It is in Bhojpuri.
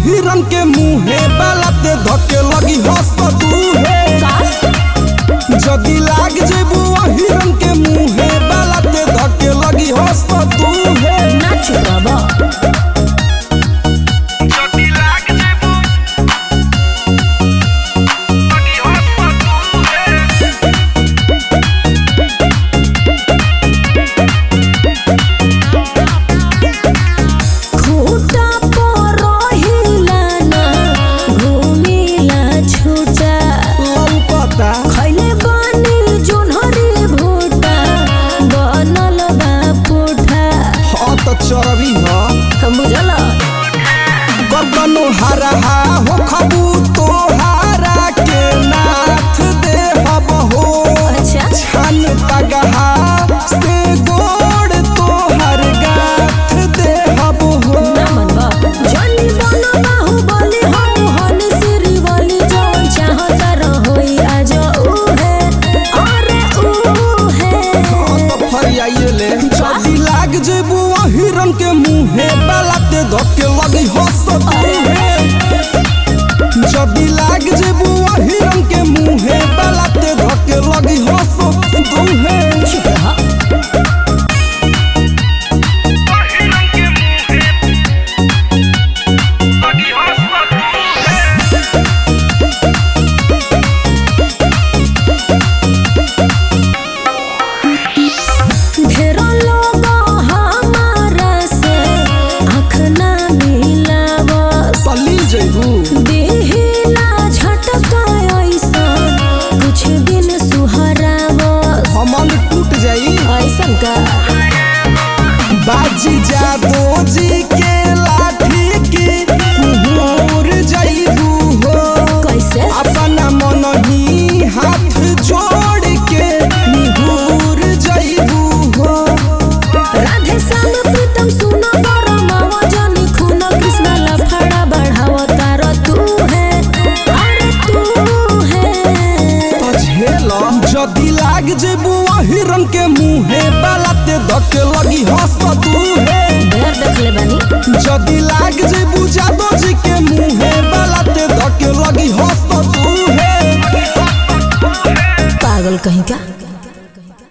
हिरन के मुँहे बालाते धके लगी हंस दूहे जदी लाग जेबू हिरन के मुँहे बालाते धके लगी हंस दूहे ना चुकाबा चरबी हम बुझला बबनो हरा हो खबू तो हारा के नाथ दे हब हो अच्छा छन तगहा से गोड़ तो हर गाथ दे हब हो ना मनवा जानी बनो बाहु बोली हम हन सिरी वाली जान चाहता रहोई आज ऊ है अरे ऊ है तो फरियाइए ले जदी लाग जेबू हिरन के मुँहे बालाते धके लगी हंस दूहे जदी लाग जेबू हिरन के मुँहे बालाते धके लगी हंस दूहे चुप रहा बाजी जादो जी के लाठी की कुहूर जाइबू हो कैसे अपना मन ही हाथ जोड़ के निहूर जाइबू हो राधे श्याम प्रीतम सुनो गरमावा जानी खून कृष्ण लफड़ा बढ़ावा तारा तू है अरे तू है तो झेल जदी लाग जेबू हिरन के मुँहे बालाते धके लगी हंस दूहे देर देख ले बानी जदी लाग जेबू